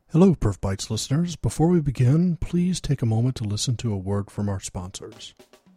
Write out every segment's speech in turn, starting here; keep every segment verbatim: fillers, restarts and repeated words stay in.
Hello, Perf Bytes listeners. Before we begin, please take a moment to listen to a word from our sponsors.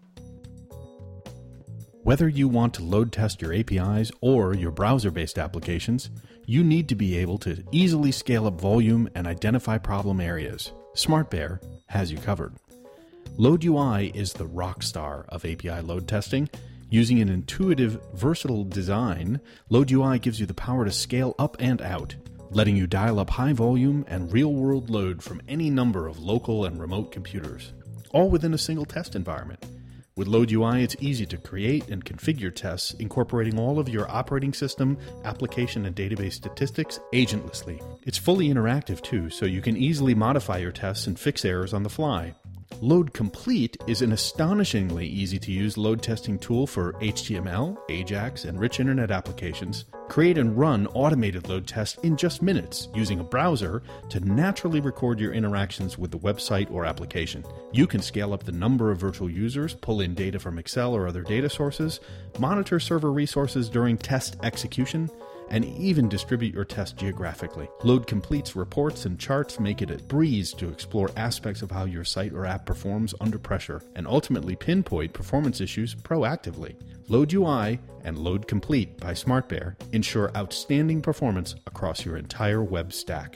Whether you want to load test your A P Is or your browser-based applications, you need to be able to easily scale up volume and identify problem areas. SmartBear has you covered. LoadUI is the rock star of A P I load testing. Using an intuitive, versatile design, LoadUI gives you the power to scale up and out, letting you dial up high volume and real-world load from any number of local and remote computers, all within a single test environment. With LoadUI, it's easy to create and configure tests, incorporating all of your operating system, application, and database statistics agentlessly. It's fully interactive, too, so you can easily modify your tests and fix errors on the fly. Load Complete is an astonishingly easy-to-use load testing tool for H T M L, AJAX, and rich internet applications. Create and run automated load tests in just minutes using a browser to naturally record your interactions with the website or application. You can scale up the number of virtual users, pull in data from Excel or other data sources, monitor server resources during test execution, and even distribute your test geographically. Load Complete's reports and charts make it a breeze to explore aspects of how your site or app performs under pressure, and ultimately pinpoint performance issues proactively. LoadUI and Load Complete by SmartBear ensure outstanding performance across your entire web stack.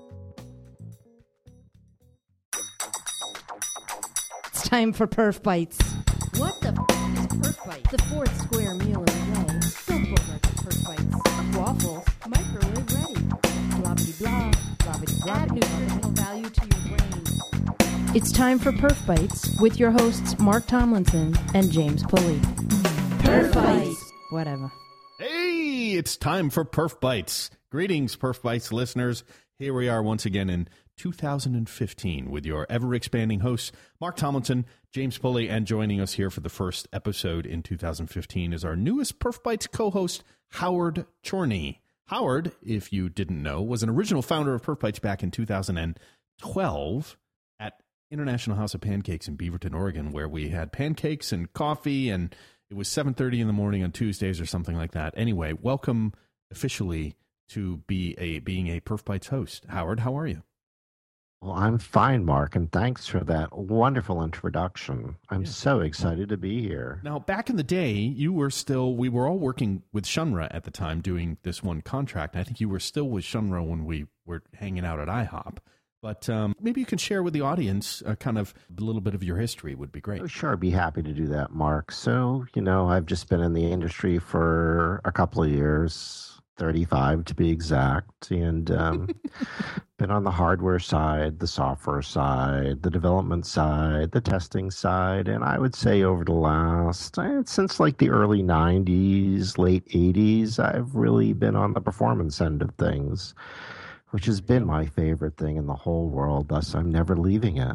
It's time for Perf Bytes. What the f*** is Perf Bytes? The fourth square meal of the day. Don't bookmark the Perf Bytes. Waffles. Microwave ready. Blobbity blah. Blobbity Add blobbity nutritional value to your brain. It's time for Perf Bytes with your hosts Mark Tomlinson and James Pulley. Perf Bytes. Whatever. Hey, it's time for Perf Bytes. Greetings, Perf Bytes listeners. Here we are once again in two thousand fifteen with your ever-expanding hosts, Mark Tomlinson, James Pulley, and joining us here for the first episode in two thousand fifteen is our newest Perf Bytes co-host, Howard Chorney. Howard, if you didn't know, was an original founder of Perf Bytes back in two thousand twelve at International House of Pancakes in Beaverton, Oregon, where we had pancakes and coffee, and it was seven thirty in the morning on Tuesdays or something like that. Anyway, welcome officially to be a being a Perf Bytes host. Howard, how are you? Well, I'm fine, Mark, and thanks for that wonderful introduction. I'm Yeah. so excited to be here. Now, back in the day, you were still, we were all working with Shunra at the time doing this one contract. I think you were still with Shunra when we were hanging out at IHOP. But um, maybe you can share with the audience uh, kind of a little bit of your history would be great. Oh, sure, I'd be happy to do that, Mark. So, you know, I've just been in the industry for a couple of years, thirty-five to be exact, and um, been on the hardware side, the software side, the development side, the testing side, and I would say over the last, eh, since like the early nineties, late eighties, I've really been on the performance end of things, which has been my favorite thing in the whole world, thus I'm never leaving it.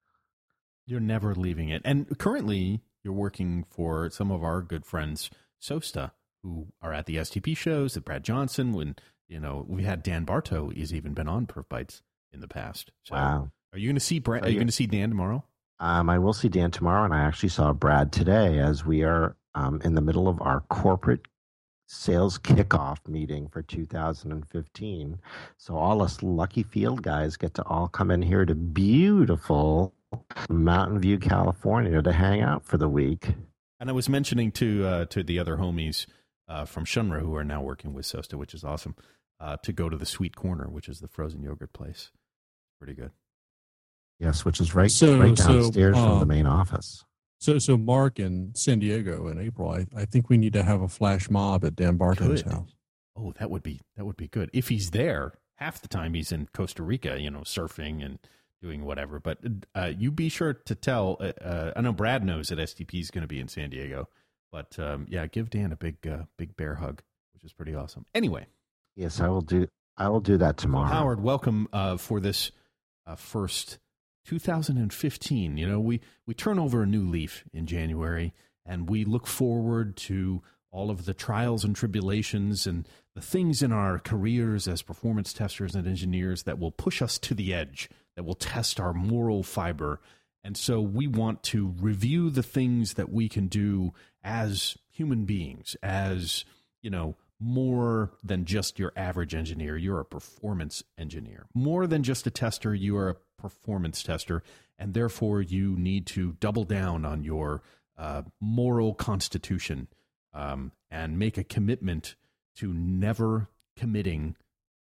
You're never leaving it. And currently, you're working for some of our good friends, Sosta, who are at the S T P shows, at Brad Johnson, when, you know, we had Dan Bartow, he's even been on Perf Bytes in the past. So Wow. Are you going to see Brad, So are you you- going to see Dan tomorrow? Um, I will see Dan tomorrow, and I actually saw Brad today as we are um, in the middle of our corporate sales kickoff meeting for two thousand fifteen. So all us lucky field guys get to all come in here to beautiful Mountain View, California to hang out for the week. And I was mentioning to uh, to the other homies uh, from Shunra who are now working with Sosta, which is awesome, uh, to go to the Sweet Corner, which is the frozen yogurt place. Pretty good. Yes, which is right, So- right so, downstairs from the um, main office. So, so Mark in San Diego in April, I, I think we need to have a flash mob at Dan Bartow's Good. house. Oh, that would be that would be good. If he's there, half the time he's in Costa Rica, you know, surfing and doing whatever. But uh, you be sure to tell. Uh, uh, I know Brad knows that S T P is going to be in San Diego, but um, yeah, give Dan a big uh, big bear hug, which is pretty awesome. Anyway, Yes, I will do. I will do that tomorrow. Howard, welcome uh, for this uh, first two thousand fifteen. You know, we we turn over a new leaf in January, and we look forward to all of the trials and tribulations and the things in our careers as performance testers and engineers that will push us to the edge, that will test our moral fiber. And so we want to review the things that we can do as human beings, as, you know, more than just your average engineer. You're a performance engineer. More than just a tester, you are a performance tester, and therefore you need to double down on your uh, moral constitution um, and make a commitment to never committing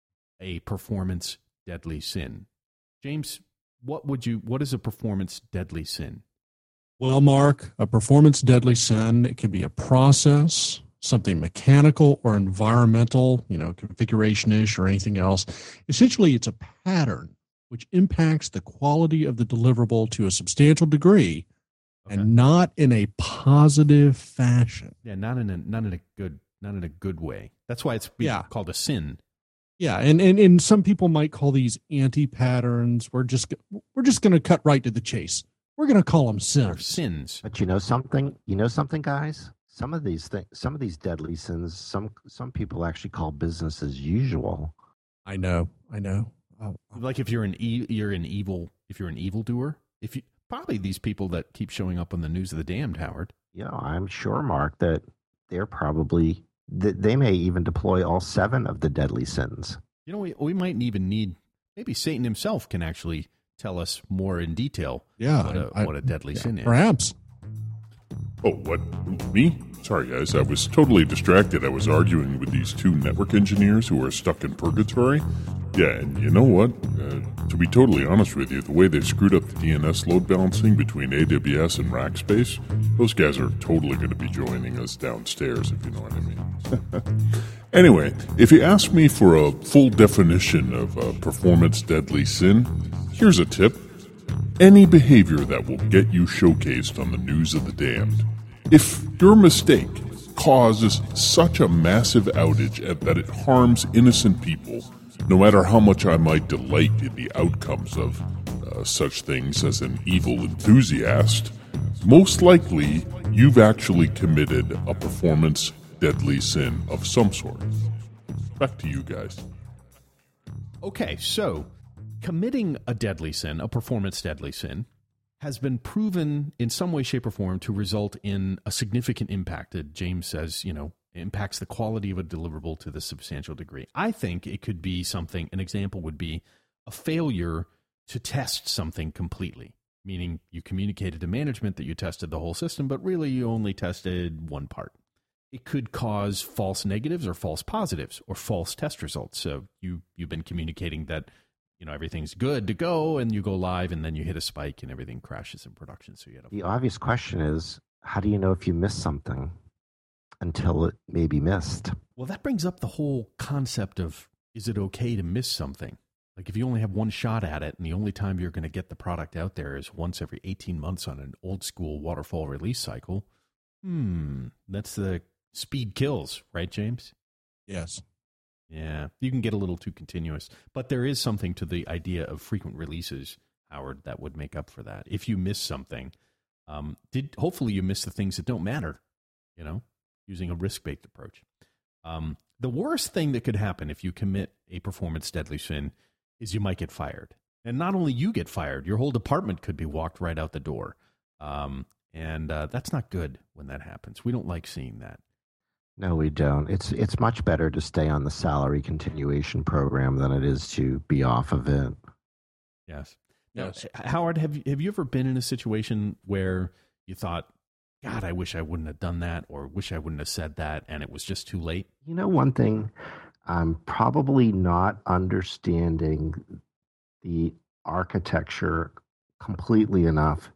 a performance deadly sin. James, what would you? What is a performance deadly sin? Well, Mark, a performance deadly sin, it can be a process, something mechanical or environmental, you know, configuration-ish or anything else. Essentially, it's a pattern which impacts the quality of the deliverable to a substantial degree, okay, and not in a positive fashion. Yeah, not in a not in a good not in a good way. That's why it's being yeah. called a sin. Yeah, and, and and some people might call these anti-patterns. We're just we're just going to cut right to the chase. We're going to call them sins. Sins. But you know something? You know something, guys? Some of these things, some of these deadly sins, some some people actually call business as usual. I know, I know. Oh, like if you're an e- you're an evil if you're an evildoer. If you probably these people that keep showing up on the News of the Damned, Howard. Yeah, I'm sure, Mark, that they're probably that they may even deploy all seven of the deadly sins. You know, we we might even need maybe Satan himself can actually tell us more in detail. Yeah, what a, I, what a deadly yeah, sin is. Perhaps. Oh, what? Me? Sorry, guys. I was totally distracted. I was arguing with these two network engineers who are stuck in purgatory. Yeah, and you know what? Uh, to be totally honest with you, the way they screwed up the D N S load balancing between A W S and Rackspace, those guys are totally going to be joining us downstairs, if you know what I mean. Anyway, if you ask me for a full definition of uh, performance deadly sin, here's a tip. Any behavior that will get you showcased on the News of the Damned. If your mistake causes such a massive outage that it harms innocent people, no matter how much I might delight in the outcomes of uh, such things as an evil enthusiast, most likely you've actually committed a performance deadly sin of some sort. Back to you guys. Okay, so committing a deadly sin, a performance deadly sin, has been proven in some way, shape, or form to result in a significant impact that James says, you know, impacts the quality of a deliverable to the substantial degree. I think it could be something, an example would be a failure to test something completely, meaning you communicated to management that you tested the whole system, but really you only tested one part. It could cause false negatives or false positives or false test results. So you, you've been communicating that, you know, everything's good to go, and you go live, and then you hit a spike, and everything crashes in production. So you had a The obvious question is, how do you know if you missed something until it may be missed? Well, that brings up the whole concept of, is it okay to miss something? Like if you only have one shot at it, and the only time you're going to get the product out there is once every eighteen months on an old school waterfall release cycle, hmm, that's the speed kills, right, James? Yes. Yeah, you can get a little too continuous. But there is something to the idea of frequent releases, Howard, that would make up for that. If you miss something, um, did hopefully you miss the things that don't matter, you know, using a risk-based approach. Um, the worst thing that could happen if you commit a performance deadly sin is you might get fired. And not only you get fired, your whole department could be walked right out the door. Um, and uh, that's not good when that happens. We don't like seeing that. No, we don't. It's it's much better to stay on the salary continuation program than it is to be off of it. Yes. Now, Yes. Howard, have you, have you ever been in a situation where you thought, God, I wish I wouldn't have done that, or wish I wouldn't have said that, and it was just too late? You know, one thing, I'm probably not understanding the architecture completely enough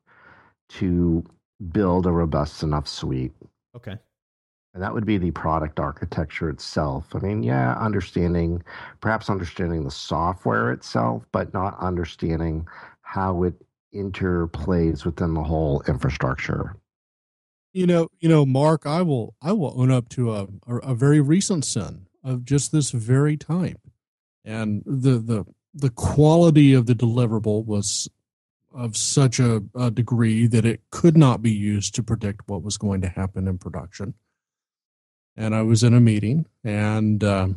to build a robust enough suite. Okay. And that would be the product architecture itself. I mean, yeah, understanding, perhaps understanding the software itself, but not understanding how it interplays within the whole infrastructure. You know, you know, Mark, I will, I will own up to a, a, a very recent sin of just this very type, and the the the quality of the deliverable was of such a, a degree that it could not be used to predict what was going to happen in production. And I was in a meeting, and um,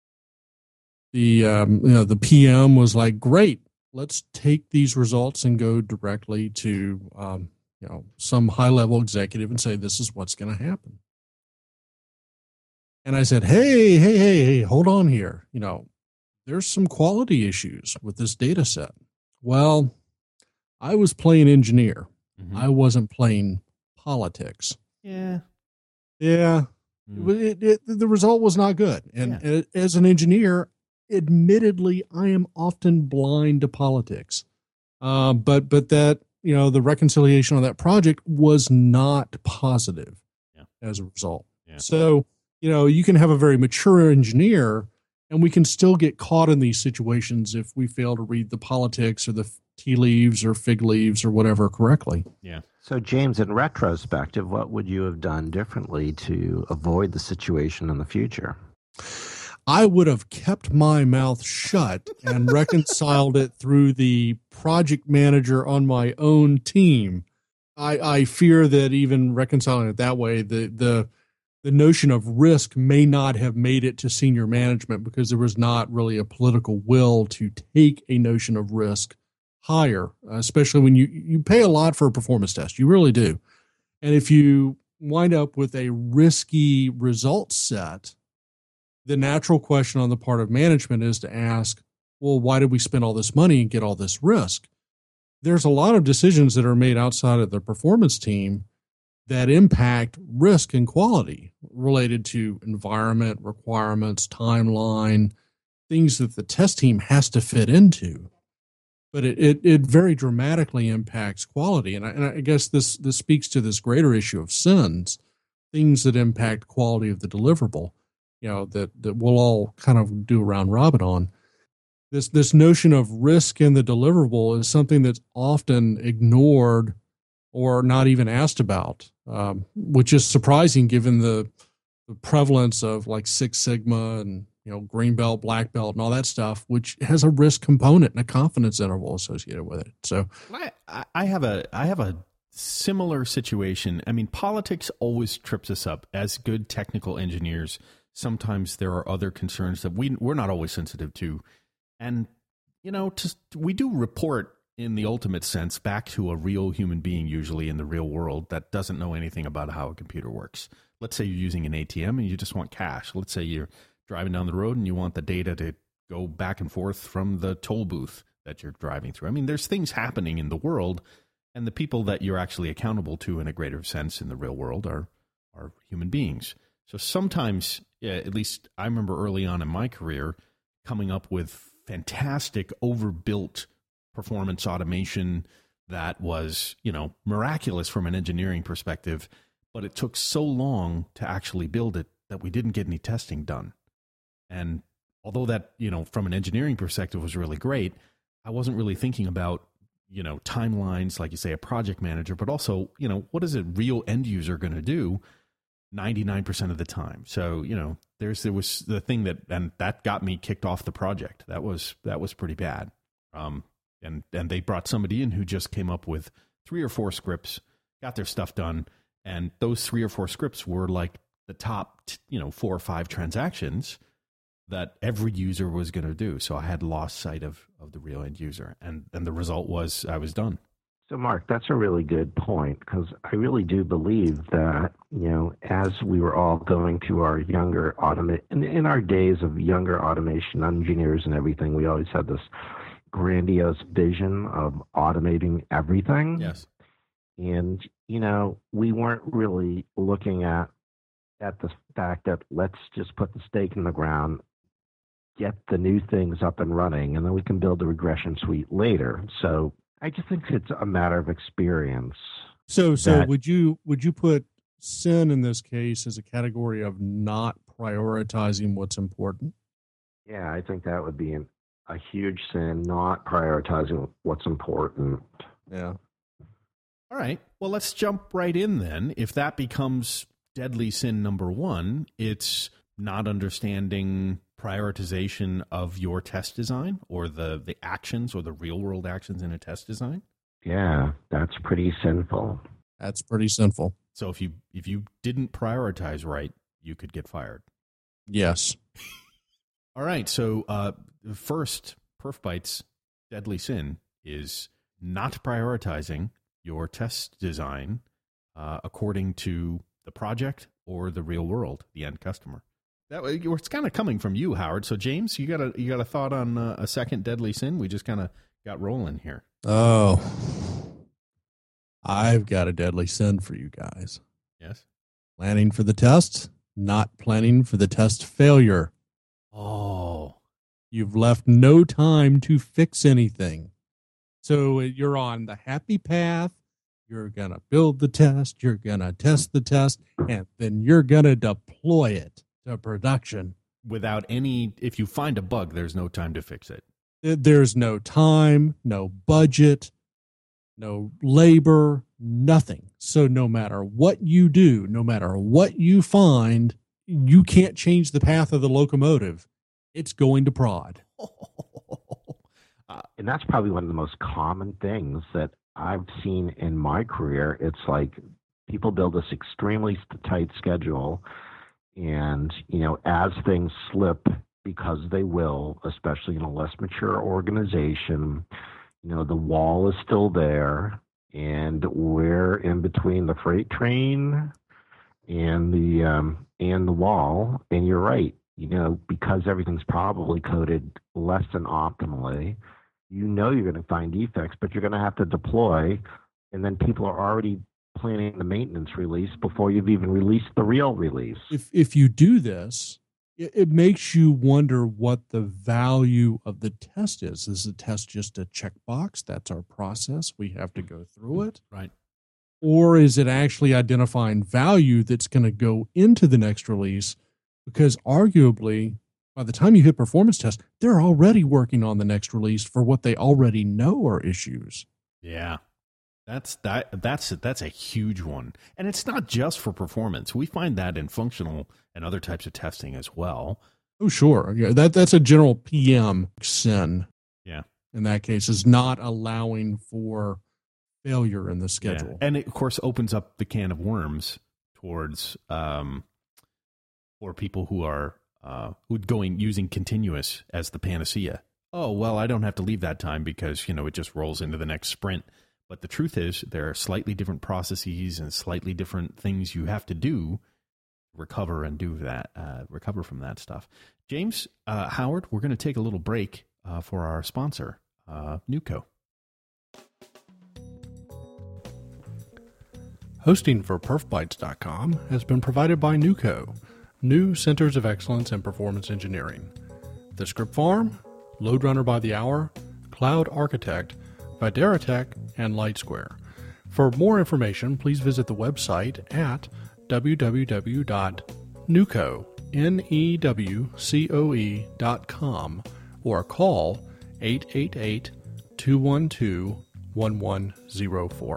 the um, you know the P M was like, "Great, let's take these results and go directly to um, you know some high level executive and say this is what's going to happen." And I said, hey, hey, hey, hey, hold on here. You know, there's some quality issues with this data set. Well, I was playing engineer. Mm-hmm. I wasn't playing politics. Yeah. Yeah. Mm. It, it, the result was not good. And Yeah. as an engineer, admittedly, I am often blind to politics. Uh, but but that, you know, the reconciliation on that project was not positive Yeah. as a result. Yeah. So, you know, you can have a very mature engineer, and we can still get caught in these situations if we fail to read the politics or the tea leaves or fig leaves or whatever correctly. Yeah. So, James, in retrospective, what would you have done differently to avoid the situation in the future? I would have kept my mouth shut and reconciled it through the project manager on my own team. I, I fear that even reconciling it that way, the, the, the notion of risk may not have made it to senior management because there was not really a political will to take a notion of risk higher, especially when you, you pay a lot for a performance test. You really do. And if you wind up with a risky result set, the natural question on the part of management is to ask, well, why did we spend all this money and get all this risk? There's a lot of decisions that are made outside of the performance team that impact risk and quality related to environment, requirements, timeline, things that the test team has to fit into. But it, it, it very dramatically impacts quality. And I, and I guess this, this speaks to this greater issue of sins, things that impact quality of the deliverable, you know, that, that we'll all kind of do a round robin on. This, this notion of risk in the deliverable is something that's often ignored or not even asked about, um, which is surprising given the, the prevalence of like Six Sigma and, you know, green belt, black belt, and all that stuff, which has a risk component and a confidence interval associated with it. So I, I have a I have a similar situation. I mean, politics always trips us up as good technical engineers. Sometimes there are other concerns that we we're not always sensitive to, and you know, just we do report in the ultimate sense back to a real human being, usually in the real world, that doesn't know anything about how a computer works. Let's say you're using an A T M and you just want cash. Let's say you're driving down the road and you want the data to go back and forth from the toll booth that you're driving through. I mean, there's things happening in the world, and the people that you're actually accountable to in a greater sense in the real world are are human beings. So sometimes, yeah, at least I remember early on in my career, coming up with fantastic overbuilt performance automation that was, you know, miraculous from an engineering perspective, but it took so long to actually build it that we didn't get any testing done. And although that, you know, from an engineering perspective was really great, I wasn't really thinking about, you know, timelines, like you say, a project manager, but also, you know, what is a real end user going to do ninety-nine percent of the time? So, you know, there's, there was the thing that, and that got me kicked off the project. That was, that was pretty bad. Um, and, and they brought somebody in who just came up with three or four scripts, got their stuff done. And those three or four scripts were like the top, you know, four or five transactions that every user was going to do. So I had lost sight of, of the real end user. And, and the result was I was done. So, Mark, that's a really good point, because I really do believe that, you know, as we were all going to our younger automate, in, in our days of younger automation engineers and everything, we always had this grandiose vision of automating everything. Yes. And, you know, we weren't really looking at at the fact that let's just put the stake in the ground, get the new things up and running, and then we can build the regression suite later. So I just think it's a matter of experience. So, so that, would you would you put sin in this case as a category of not prioritizing what's important? Yeah, I think that would be an, a huge sin, not prioritizing what's important. Yeah. All right. Well, let's jump right in then. If that becomes deadly sin number one, it's not understanding prioritization of your test design or the, the actions or the real world actions in a test design. Yeah, that's pretty sinful. That's pretty sinful. So if you if you didn't prioritize right, you could get fired. Yes. All right. So uh, the first Perf Bytes deadly sin is not prioritizing your test design uh, according to the project or the real world, the end customer. That it's kind of coming from you, Howard. So, James, you got a you got a thought on uh, a second deadly sin? We just kind of got rolling here. Oh, I've got a deadly sin for you guys. Yes. Planning for the test, not planning for the test failure. Oh. You've left no time to fix anything. So you're on the happy path. You're going to build the test. You're going to test the test. And then you're going to deploy it to production. Without any, if you find a bug, there's no time to fix it. There's no time, no budget, no labor, nothing. So no matter what you do, no matter what you find, you can't change the path of the locomotive. It's going to prod. And that's probably one of the most common things that I've seen in my career. It's like people build this extremely tight schedule, and, you know, as things slip, because they will, especially in a less mature organization, you know, the wall is still there, and we're in between the freight train and the um, and the wall. And you're right, you know, because everything's probably coded less than optimally, you know you're going to find defects, but you're going to have to deploy, and then people are already planning the maintenance release before you've even released the real release. If if you do this, it, it makes you wonder what the value of the test is. Is the test just a checkbox? That's our process. We have to go through it. Right. Or is it actually identifying value that's going to go into the next release? Because arguably, by the time you hit performance test, they're already working on the next release for what they already know are issues. Yeah. That's that that's that's a huge one. And it's not just for performance. We find that in functional and other types of testing as well. Oh, sure. Yeah, that that's a general P M sin. Yeah. In that case, is not allowing for failure in the schedule. Yeah. And it, of course, opens up the can of worms towards um, for people who are uh, who going using continuous as the panacea. Oh, well, I don't have to leave that time because, you know, it just rolls into the next sprint. But the truth is, there are slightly different processes and slightly different things you have to do to recover and do that, uh, recover from that stuff. James, uh, Howard, we're going to take a little break uh, for our sponsor, uh, Nuco. Hosting for perf bytes dot com has been provided by Nuco, New Centers of Excellence in Performance Engineering. The Script Farm, LoadRunner by the Hour, Cloud Architect, Videratech, and LightSquare. For more information, please visit the website at w w w dot nuco dot com or call eight eight eight, two one two, one one zero four.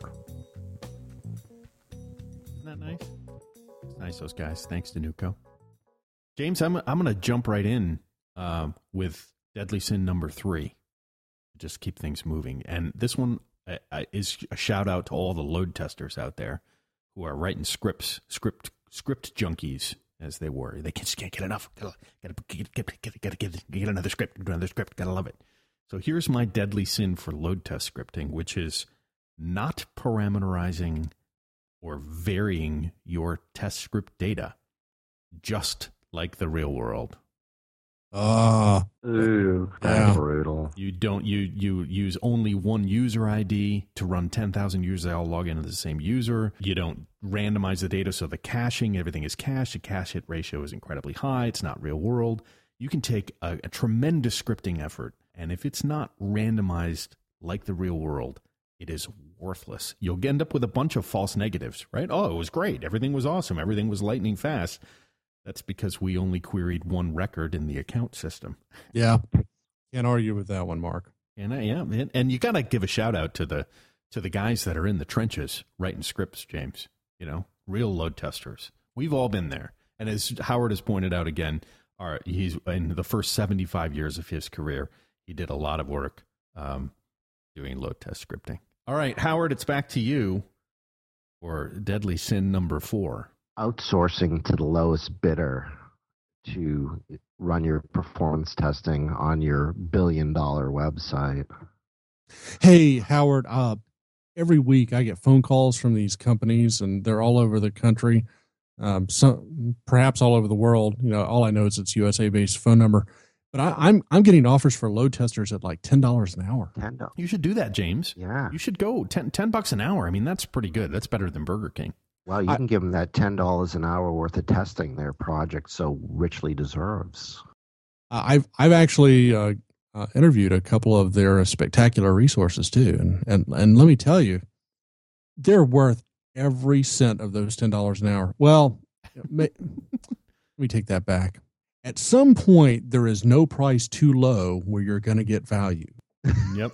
Isn't that nice? It's nice, those guys. Thanks to Nuco. James, I'm I'm going to jump right in uh, with Deadly Sin number three. Just keep things moving. And this one uh, is a shout out to all the load testers out there who are writing scripts, script script junkies, as they were. They just can't get enough. Gotta, gotta get, get, get, get, get, get another script, another script. Gotta love it. So here's my deadly sin for load test scripting, which is not parameterizing or varying your test script data, just like the real world. Ah, uh, ooh, that's yeah. brutal. You don't you you use only one user I D to run ten thousand users. They all log into the same user. You don't randomize the data, so the caching, everything is cached. The cache hit ratio is incredibly high. It's not real world. You can take a, a tremendous scripting effort, and if it's not randomized like the real world, it is worthless. You'll end up with a bunch of false negatives, right? Oh, it was great. Everything was awesome. Everything was lightning fast. That's because we only queried one record in the account system. Yeah, can't argue with that one, Mark. And uh, yeah, man. And you got to give a shout out to the to the guys that are in the trenches writing scripts, James. You know, real load testers. We've all been there. And as Howard has pointed out again, our, he's in the first seventy-five years of his career, he did a lot of work um, doing load test scripting. All right, Howard, it's back to you for Deadly Sin number four. Outsourcing to the lowest bidder to run your performance testing on your billion dollar website. Hey, Howard, uh, every week I get phone calls from these companies, and they're all over the country. um, some perhaps all over the world. You know, all I know is it's U S A based phone number. But I, I'm I'm getting offers for load testers at like ten dollars an hour. ten dollars. You should do that, James. Yeah. You should go ten, ten bucks an hour. I mean, that's pretty good. That's better than Burger King. Well, you I, can give them that ten dollars an hour worth of testing their project so richly deserves. I've I've actually uh, uh, interviewed a couple of their spectacular resources too, and and and let me tell you, they're worth every cent of those ten dollars an hour. Well, may, let me take that back. At some point, there is no price too low where you're going to get value. Yep.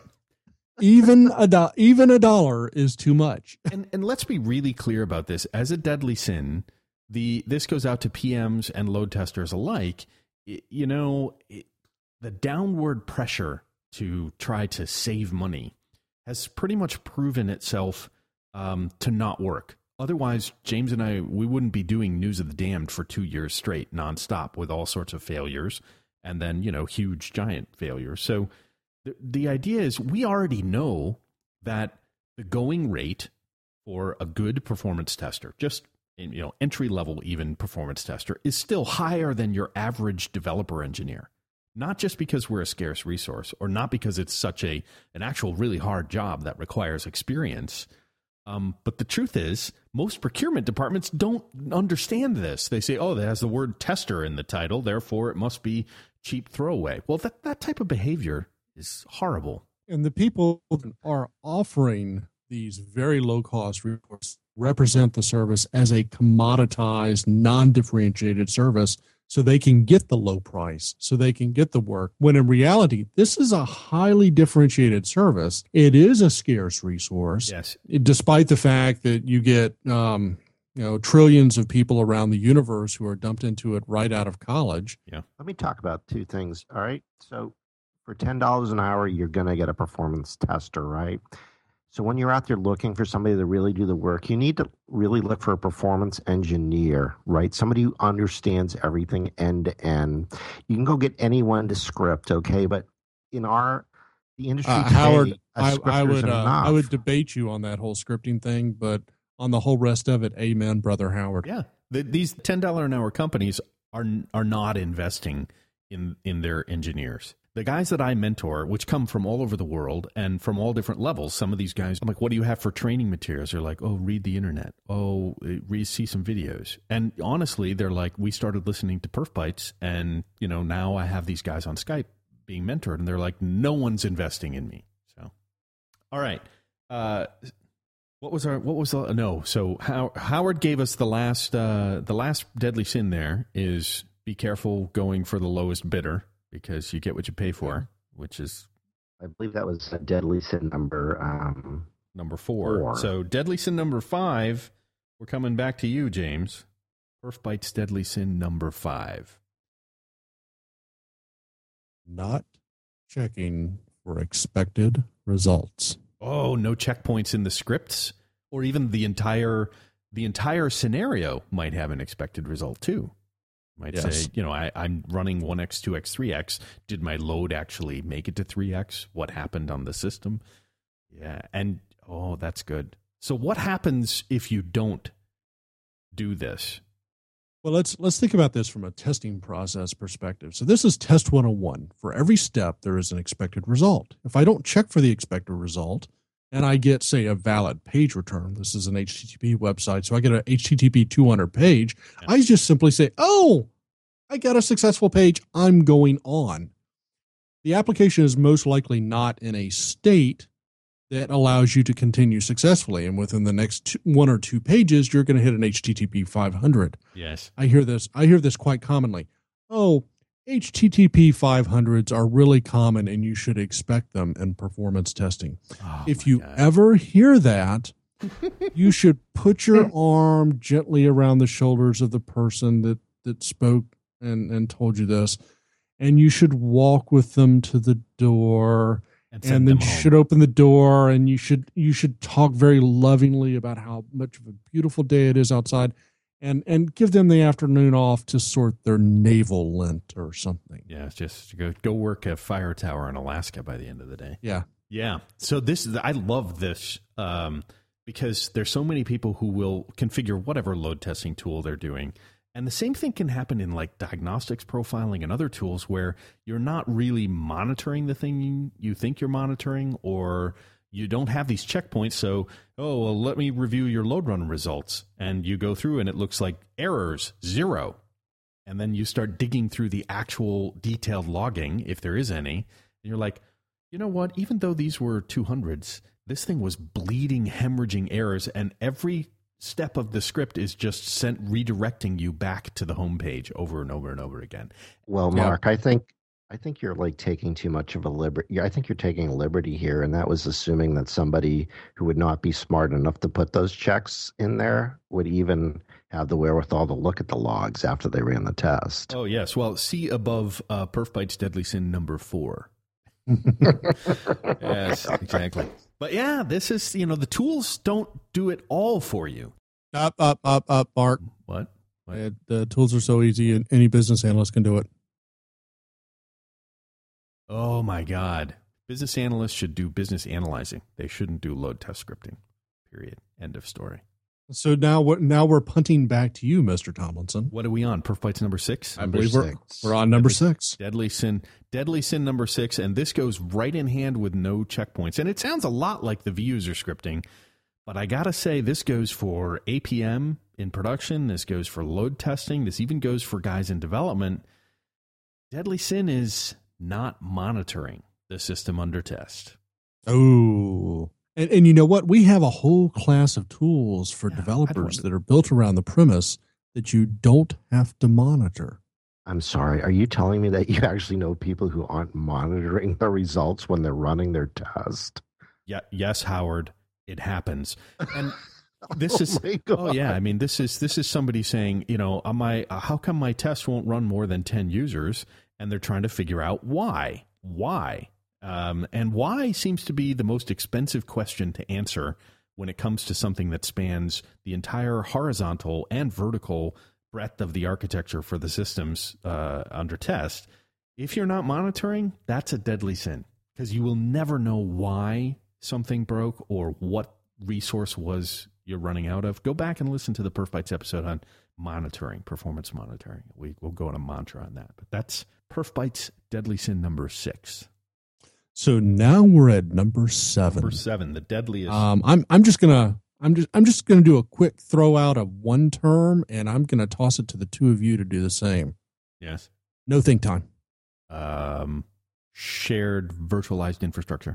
Even a do- even a dollar is too much. And and let's be really clear about this. As a deadly sin, the this goes out to P Ms and load testers alike. It, you know, it, the downward pressure to try to save money has pretty much proven itself um, to not work. Otherwise, James and I, we wouldn't be doing News of the Damned for two years straight, nonstop, with all sorts of failures, and then, you know, huge, giant failures. So the, the idea is we already know that the going rate for a good performance tester, just, you know, entry-level even performance tester, is still higher than your average developer engineer. Not just because we're a scarce resource, or not because it's such a an actual really hard job that requires experience. Um, but the truth is, most procurement departments don't understand this. They say, oh, that has the word tester in the title, therefore it must be cheap throwaway. Well, that, that type of behavior is horrible. And the people that are offering these very low-cost reports represent the service as a commoditized, non-differentiated service so they can get the low price, so they can get the work, when in reality, this is a highly differentiated service. It is a scarce resource, Yes. despite the fact that you get um, you know, trillions of people around the universe who are dumped into it right out of college. Yeah. Let me talk about two things. All right. So for ten dollars an hour, you're going to get a performance tester, right? So when you're out there looking for somebody to really do the work, you need to really look for a performance engineer, right? Somebody who understands everything end to end. You can go get anyone to script, okay? But in our the industry, Uh, today, Howard, a I, scripter I would isn't uh, enough. I would debate you on that whole scripting thing, but on the whole rest of it, amen, brother Howard. Yeah. The, these ten dollars an hour companies are are not investing in, in their engineers. The guys that I mentor, which come from all over the world and from all different levels, some of these guys, I'm like, what do you have for training materials? They're like, oh, read the internet. Oh, read, see some videos. And honestly, they're like, we started listening to Perf Bites, and, you know, now I have these guys on Skype being mentored, and they're like, no one's investing in me. So, all right. Uh, what was our, what was the, no. So How, Howard gave us the last, uh, the last deadly sin there is be careful going for the lowest bidder, because you get what you pay for, which is, I believe that was a deadly sin number. Um, number four. four. So deadly sin number five, we're coming back to you, James. Perf Bites deadly sin number five. Not checking for expected results. Oh, no checkpoints in the scripts, or even the entire the entire scenario might have an expected result too. Might Yes. say, you know, I, I'm running one X, two X, three X. Did my load actually make it to three X? What happened on the system? Yeah. And, oh, that's good. So what happens if you don't do this? Well, let's let's think about this from a testing process perspective. So this is test one oh one. For every step, there is an expected result. If I don't check for the expected result, and I get, say, a valid page return, this is an H T T P website, so I get an H T T P two hundred page, Yeah. I just simply say, oh, I got a successful page, I'm going on. The application is most likely not in a state that allows you to continue successfully, and within the next two, one or two pages, you're going to hit an H T T P five hundred. Yes. I hear this. I hear this quite commonly. Oh, H T T P five hundreds are really common, and you should expect them in performance testing. Oh, If my you God. ever hear that, you should put your arm gently around the shoulders of the person that, that spoke and, and told you this, and you should walk with them to the door, and, send and then them you home. should open the door, and you should you should talk very lovingly about how much of a beautiful day it is outside, and and give them the afternoon off to sort their navel lint or something. Yeah, it's just go go work a fire tower in Alaska by the end of the day. Yeah. Yeah. So this is, I love this um, because there's so many people who will configure whatever load testing tool they're doing. And the same thing can happen in like diagnostics profiling and other tools where you're not really monitoring the thing you, you think you're monitoring, or you don't have these checkpoints. So, oh, well, let me review your load run results. And you go through and it looks like errors, zero. And then you start digging through the actual detailed logging, if there is any. And you're like, you know what? Even though these were two hundreds, this thing was bleeding, hemorrhaging errors. And every step of the script is just sent redirecting you back to the home page over and over and over again. Well, Yeah. Mark, I think I think you're like taking too much of a liberty. I think you're taking a liberty here, and that was assuming that somebody who would not be smart enough to put those checks in there would even have the wherewithal to look at the logs after they ran the test. Oh, yes. Well, see above uh, PerfByte's Deadly Sin number four. Yes, exactly. But yeah, this is, you know, the tools don't do it all for you. Up, up, up, up, Mark. What? What? Uh, the tools are so easy, and any business analyst can do it. Oh my God. Business analysts should do business analyzing. They shouldn't do load test scripting. Period. End of story. So now, what? Now we're punting back to you, Mister Tomlinson. What are we on? PerfByte's number six? I Number believe we're, six. we're on number six. Deadly Sin. Deadly Sin number six. And this goes right in hand with no checkpoints. And it sounds a lot like the view-user scripting. But I got to say, this goes for A P M in production. This goes for load testing. This even goes for guys in development. Deadly Sin is not monitoring the system under test. Oh, and and you know what? We have a whole class of tools for Yeah, I'd developers wonder- that are built around the premise that you don't have to monitor. I'm sorry. Are you telling me that you actually know people who aren't monitoring the results when they're running their test? Yeah, yes, Howard, it happens. And this Oh is my God. oh yeah, I mean this is this is somebody saying, you know, am I, uh, how come my test won't run more than ten users? And they're trying to figure out why. Why? Um, and why seems to be the most expensive question to answer when it comes to something that spans the entire horizontal and vertical breadth of the architecture for the systems uh, under test. If you're not monitoring, that's a deadly sin, because you will never know why something broke or what resource was you're running out of. Go back and listen to the PerfBytes episode on monitoring, performance monitoring. We, we'll go on a mantra on that. But that's PerfBytes Deadly Sin number six. So now we're at number seven. Number seven, the deadliest. Um, I'm I'm just gonna I'm just I'm just gonna do a quick throw out of one term, and I'm gonna toss it to the two of you to do the same. yes. No think time. Um, shared virtualized infrastructure.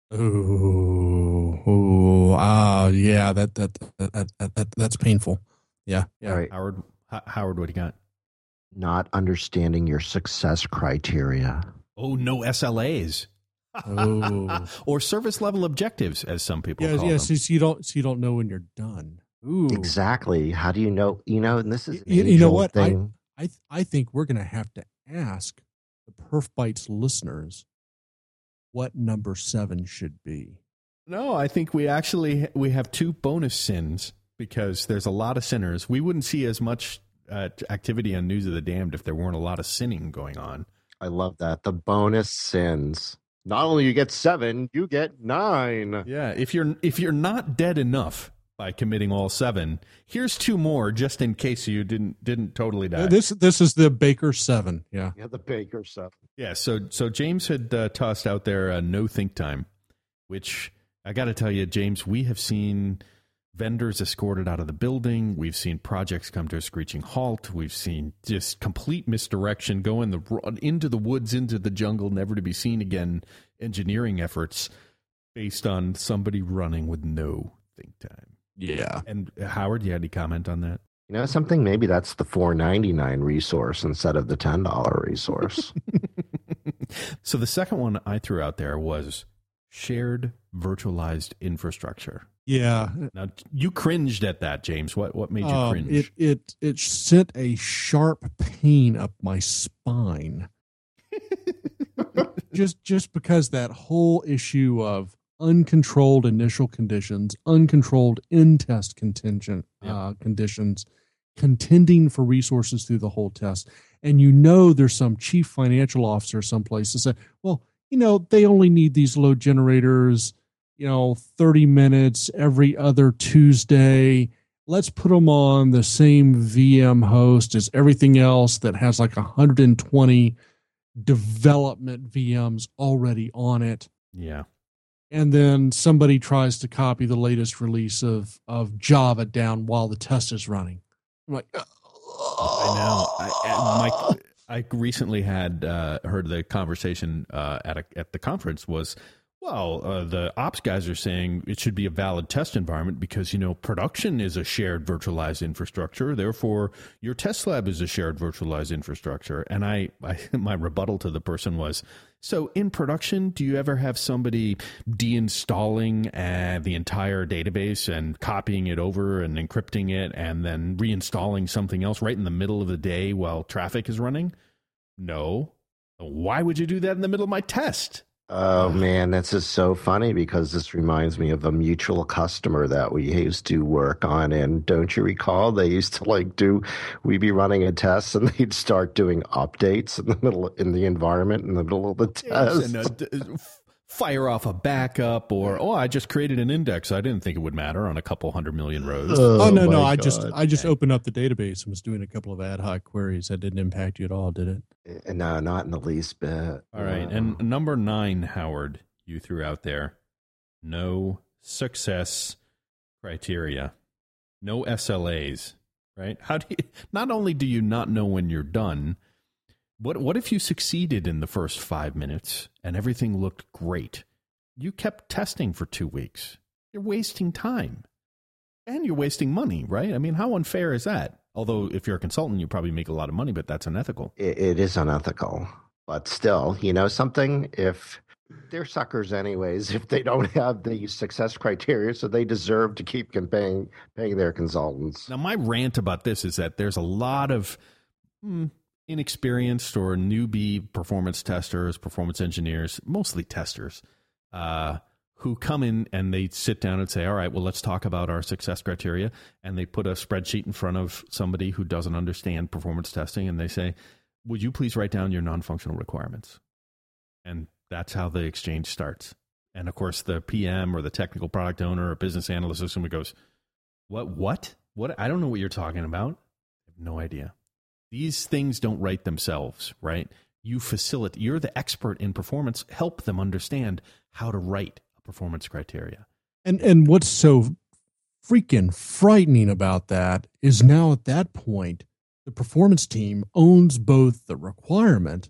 Oh, oh, ah, yeah. That that, that that that that's painful. Yeah, yeah. All right. Howard, H- Howard, what do you got? Not understanding your success criteria. Oh, no S L As. Oh, Or service level objectives, as some people yeah, call yeah. them. So, so you don't so you don't know when you're done. Ooh, Exactly. How do you know? You know, and this is an You- you know age-old what? I- thing. I th- I think we're gonna have to ask the PerfBytes listeners what number seven should be. No, I think we actually we have two bonus sins because there's a lot of sinners. We wouldn't see as much uh, activity on News of the Damned if there weren't a lot of sinning going on. I love that. The bonus sins. Not only you get seven, you get nine. Yeah, if you're if you're not dead enough by committing all seven, here's two more just in case you didn't didn't totally die. Uh, This this is the Baker seven. Yeah. Yeah, the Baker stuff. Yeah, so so James had uh, tossed out there uh, no think time, which I got to tell you, James, we have seen vendors escorted out of the building. We've seen projects come to a screeching halt. We've seen just complete misdirection, go in the into the woods, into the jungle, never to be seen again. Engineering efforts based on somebody running with no think time. Yeah. And uh, Howard, you had any comment on that? You know something? Maybe that's the four ninety-nine resource instead of the ten dollar resource. So the second one I threw out there was shared virtualized infrastructure. Yeah. Now you cringed at that, James. What what made you Um, cringe? it it it sent a sharp pain up my spine. just just because that whole issue of uncontrolled initial conditions, uncontrolled in-test contingent Yeah. uh, conditions, contending for resources through the whole test, and you know there's some chief financial officer someplace to say, well, you know, they only need these load generators, you know, thirty minutes every other Tuesday. Let's put them on the same V M host as everything else that has like one hundred twenty development V Ms already on it. Yeah. And then somebody tries to copy the latest release of, of Java down while the test is running. I'm like, I know. I, Mike, I recently had uh, heard the conversation uh, at a, at the conference was, well, uh, the ops guys are saying it should be a valid test environment because, you know, production is a shared virtualized infrastructure. Therefore, your test lab is a shared virtualized infrastructure. And I, I my rebuttal to the person was, so in production, do you ever have somebody deinstalling uh, the entire database and copying it over and encrypting it and then reinstalling something else right in the middle of the day while traffic is running? No. Why would you do that in the middle of my test? Oh man, that's just so funny because this reminds me of a mutual customer that we used to work on. And don't you recall they used to like do, we'd be running a test and they'd start doing updates in the middle in the environment in the middle of the test. And, uh, d- fire off a backup or, oh, I just created an index. I didn't think it would matter on a couple hundred million rows. oh, no, my no. I God. just I just opened up the database and was doing a couple of ad hoc queries. That didn't impact you at all, did it? No, not in the least bit. All right. And number nine, Howard, you threw out there, no success criteria, no S L As, right? How do you, not only do you not know when you're done, what what if you succeeded in the first five minutes and everything looked great? You kept testing for two weeks. You're wasting time. And you're wasting money, right? I mean, how unfair is that? Although if you're a consultant, you probably make a lot of money, but that's unethical. It, it is unethical. But still, you know something? If they're suckers anyways, if they don't have the success criteria, so they deserve to keep paying, paying their consultants. Now, my rant about this is that there's a lot of hmm, inexperienced or newbie performance testers, performance engineers, mostly testers, uh, who come in and they sit down and say, all right, well, let's talk about our success criteria. And they put a spreadsheet in front of somebody who doesn't understand performance testing. And they say, would you please write down your non-functional requirements? And that's how the exchange starts. And of course, the P M or the technical product owner or business analyst or somebody goes, what, what, what? I don't know what you're talking about. I have no idea. These things don't write themselves, right? You facilitate, you're the expert in performance. Help them understand how to write a performance criteria. And and what's so freaking frightening about that is now at that point, the performance team owns both the requirement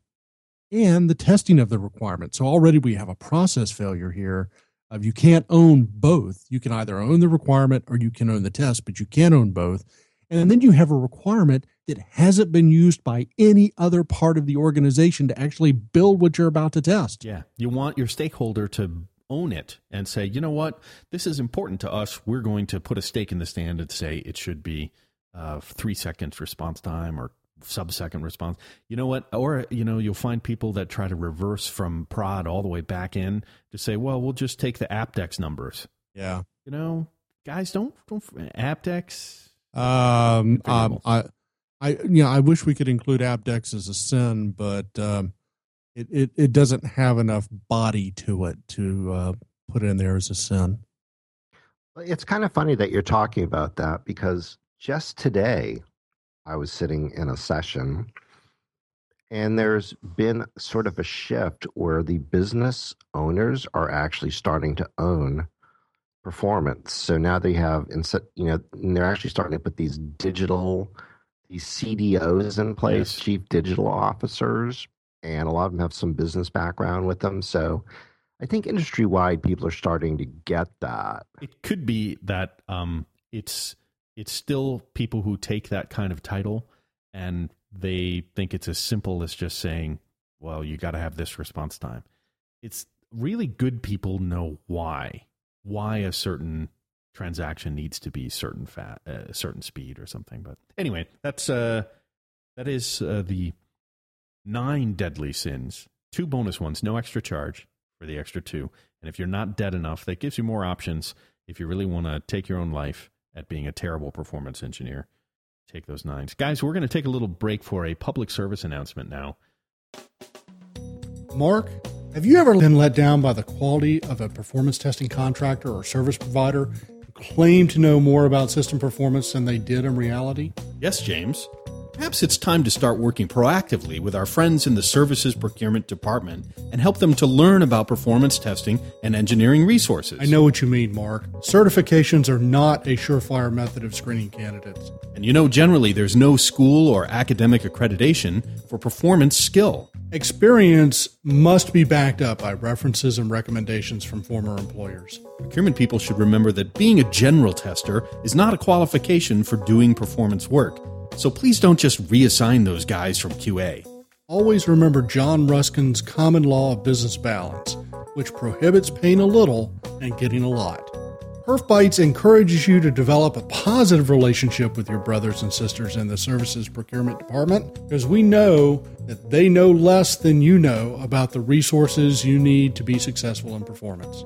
and the testing of the requirement. So already we have a process failure here of you can't own both. You can either own the requirement or you can own the test, but you can't own both. And then you have a requirement that hasn't been used by any other part of the organization to actually build what you're about to test. Yeah. You want your stakeholder to own it and say, you know what, this is important to us. We're going to put a stake in the stand and say it should be uh, three seconds response time or sub-second response. You know what? Or, you know, you'll find people that try to reverse from prod all the way back in to say, well, we'll just take the Apdex numbers. Yeah. You know, guys, don't, don't Apdex. Um, um, I, I, you know, I wish we could include Apdex as a sin, but um, it, it, it doesn't have enough body to it to uh, put it in there as a sin. It's kind of funny that you're talking about that because just today I was sitting in a session and there's been sort of a shift where the business owners are actually starting to own performance. So now they have, instead, you know, they're actually starting to put these digital, these C D Os in place, yes. Chief Digital Officers, and a lot of them have some business background with them. So I think industry-wide, people are starting to get that. It could be that um, it's it's still people who take that kind of title and they think it's as simple as just saying, well, you got to have this response time. It's really good people know why. why a certain transaction needs to be certain fat, a uh, certain speed or something. But anyway, that's uh, that is uh, the nine deadly sins. Two bonus ones, no extra charge for the extra two. And if you're not dead enough, that gives you more options. If you really want to take your own life at being a terrible performance engineer, take those nines. Guys, we're going to take a little break for a public service announcement now. Mark, Have you ever been let down by the quality of a performance testing contractor or service provider who claimed to know more about system performance than they did in reality? Yes, James. Perhaps it's time to start working proactively with our friends in the Services Procurement Department and help them to learn about performance testing and engineering resources. I know what you mean, Mark. Certifications are not a surefire method of screening candidates. And you know, generally, there's no school or academic accreditation for performance skill. Experience must be backed up by references and recommendations from former employers. Procurement people should remember that being a general tester is not a qualification for doing performance work. So please don't just reassign those guys from Q A. Always remember John Ruskin's common law of business balance, which prohibits paying a little and getting a lot. PerfBytes encourages you to develop a positive relationship with your brothers and sisters in the Services Procurement Department because we know that they know less than you know about the resources you need to be successful in performance.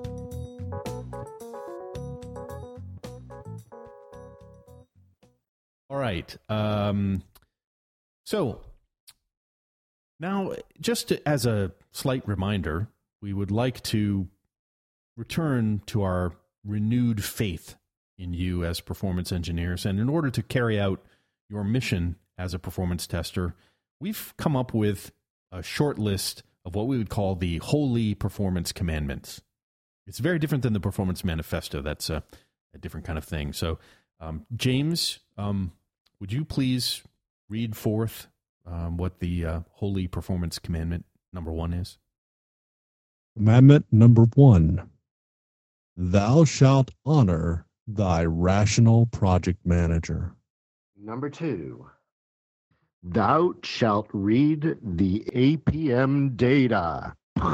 All right. Um, so now, just to, as a slight reminder, we would like to return to our renewed faith in you as performance engineers. And in order to carry out your mission as a performance tester, we've come up with a short list of what we would call the Holy Performance Commandments. It's very different than the Performance Manifesto. That's a, a different kind of thing. So, um, James, um, would you please read forth um, what the uh, Holy Performance Commandment number one is? Commandment number one. Thou shalt honor thy rational project manager. Number two, thou shalt read the A P M data.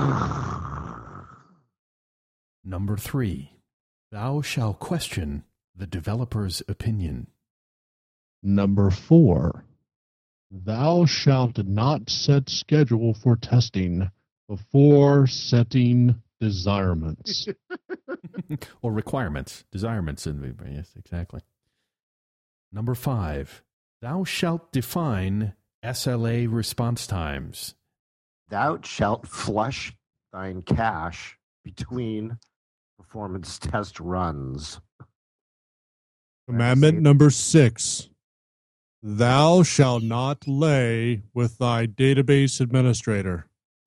Number three, thou shalt question the developer's opinion. Number four, thou shalt not set schedule for testing before setting desirements. Or requirements, desirements. In, yes, exactly. Number five, thou shalt define S L A response times. Thou shalt flush thine cache between performance test runs. Commandment number six. Thou shalt not lay with thy database administrator.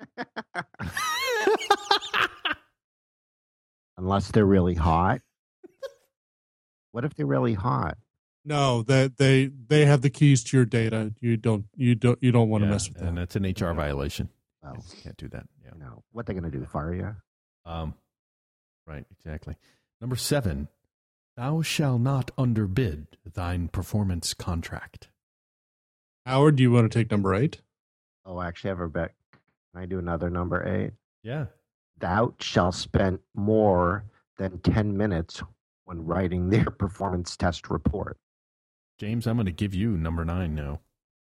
Unless they're really hot. What if they're really hot? No, that they they have the keys to your data. You don't you don't you don't want Yeah, to mess with and that. that's an H R violation. Well, You can't do that. Yeah. you know, what they're going to do, fire you? Um, right, exactly. Number seven, thou shalt not underbid thine performance contract. Howard, do you want to take number eight? Oh, actually, I have a bet. Can I do another number eight? Yeah. Thou shalt spend more than ten minutes when writing their performance test report. James, I'm going to give you number nine now.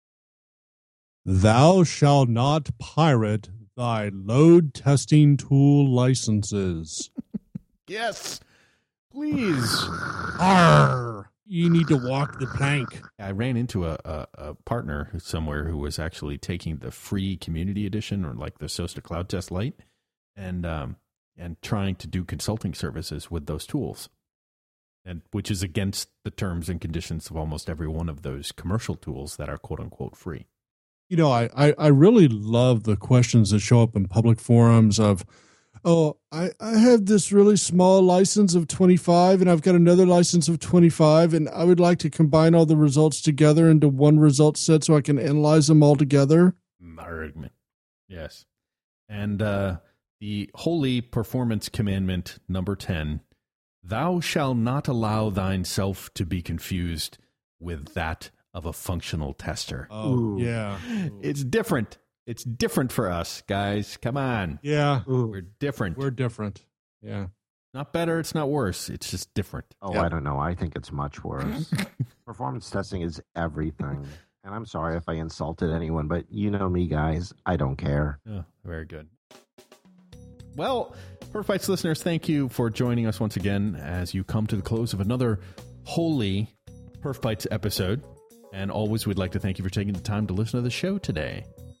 Thou shalt not pirate thy load testing tool licenses. Yes, please. Arr! You need to walk the plank. I ran into a, a, a partner who- somewhere who was actually taking the free community edition or like the SOASTA Cloud Test Lite and um, and trying to do consulting services with those tools, and which is against the terms and conditions of almost every one of those commercial tools that are quote unquote free. You know, I, I, I really love the questions that show up in public forums of, oh, I, I have this really small license of twenty-five and I've got another license of twenty-five and I would like to combine all the results together into one result set so I can analyze them all together. Argument. Yes. And uh, the Holy Performance Commandment number ten, thou shalt not allow thine self to be confused with that of a functional tester. Oh, Ooh. yeah. It's different. It's different for us, guys. Come on. Yeah, We're different. we're different. Yeah. not better. It's not worse. It's just different. Oh, Yeah. I don't know. I think it's much worse. Performance testing is everything. And I'm sorry if I insulted anyone, but you know me, guys. I don't care. Oh, very good. Well, PerfBytes listeners, thank you for joining us once again as you come to the close of another holy PerfBytes episode. And always, we'd like to thank you for taking the time to listen to the show today.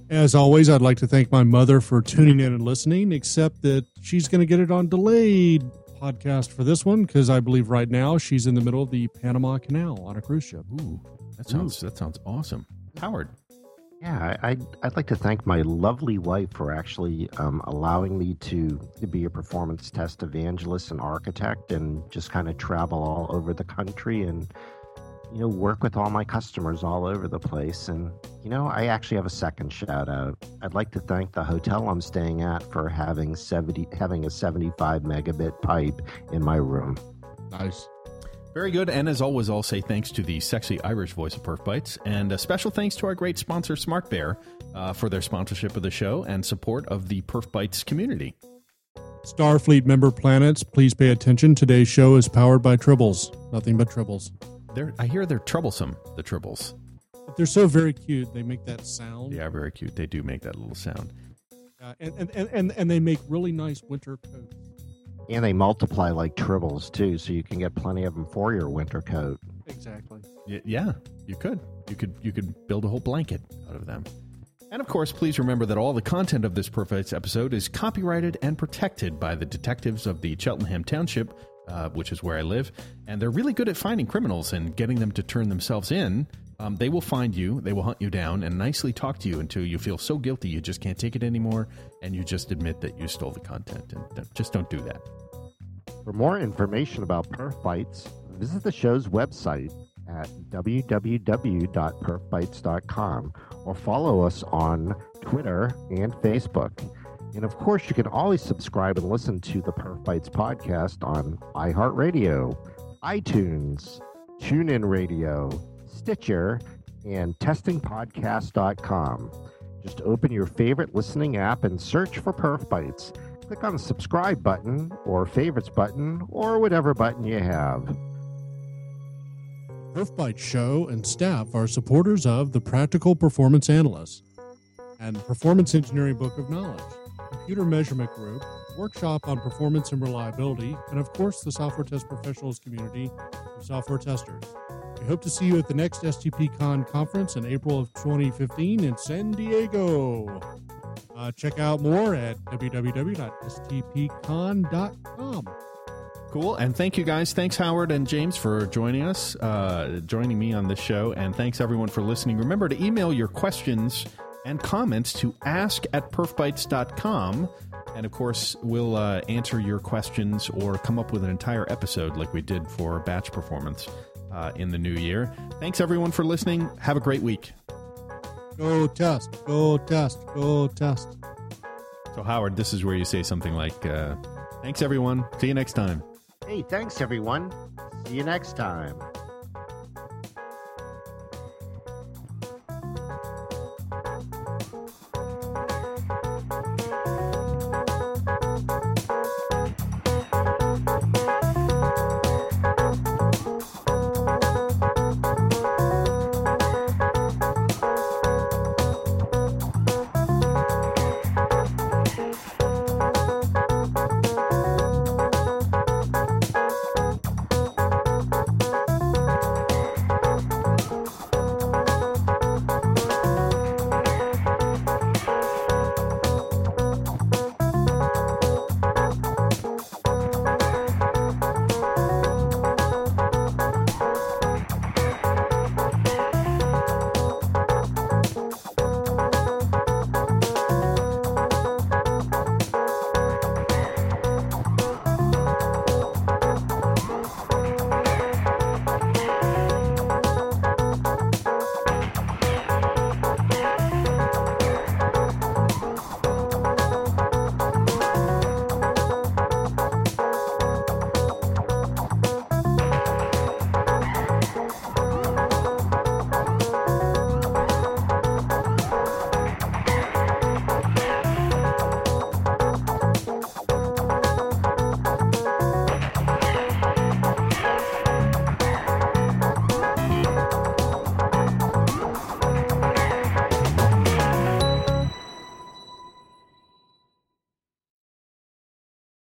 As always, I'd like to thank my mother for tuning in and listening, except that she's going to get it on delayed podcast for this one because I believe right now she's in the middle of the Panama Canal on a cruise ship. Ooh, that sounds Ooh. that sounds awesome. Howard. Yeah, I, I'd, I'd like to thank my lovely wife for actually um, allowing me to, to be a performance test evangelist and architect and just kind of travel all over the country and, you know, work with all my customers all over the place. And, you know, I actually have a second shout out. I'd like to thank the hotel I'm staying at for having seventy having a seventy-five megabit pipe in my room. Nice. Very good. And as always, I'll say thanks to the sexy Irish voice of Perf Bites. And a special thanks to our great sponsor, Smart Bear, uh, for their sponsorship of the show and support of the Perf Bites community. Starfleet member planets, please pay attention. Today's show is powered by Tribbles. Nothing but Tribbles. They're, I hear they're troublesome, the Tribbles. But they're so very cute. They make that sound. They are very cute. They do make that little sound. Uh, and, and, and, and, and they make really nice winter coats. And they multiply like tribbles, too, so you can get plenty of them for your winter coat. Exactly. Y- yeah, you could. You could you could build a whole blanket out of them. And, of course, please remember that all the content of this Perf Bites episode is copyrighted and protected by the detectives of the Cheltenham Township, uh, which is where I live. And they're really good at finding criminals and getting them to turn themselves in. Um, they will find you, they will hunt you down, and nicely talk to you until you feel so guilty you just can't take it anymore, and you just admit that you stole the content. And th- just don't do that. For more information about Perf Bites, visit the show's website at w w w dot perf bites dot com or follow us on Twitter and Facebook. And of course, you can always subscribe and listen to the Perf Bites podcast on iHeartRadio, iTunes, TuneIn Radio, Stitcher, and testing podcast dot com. Just open your favorite listening app and search for Perf Bites. Click on the subscribe button or favorites button or whatever button you have. Perf Bites show and staff are supporters of the Practical Performance Analyst and Performance Engineering Book of Knowledge, Computer Measurement Group, Workshop on Performance and Reliability, and of course the Software Test Professionals community of software testers. We hope to see you at the next S T P Con conference in April of twenty fifteen in San Diego. Uh, check out more at w w w dot s t p con dot com. Cool. And thank you guys. Thanks, Howard and James, for joining us, uh, joining me on this show. And thanks, everyone, for listening. Remember to email your questions and comments to ask at perf bites dot com. And, of course, we'll uh, answer your questions or come up with an entire episode like we did for batch performance uh, in the new year. Thanks, everyone, for listening. Have a great week. Go test, go test, go test. So, Howard, this is where you say something like, uh, thanks, everyone. See you next time. Hey, thanks, everyone. See you next time.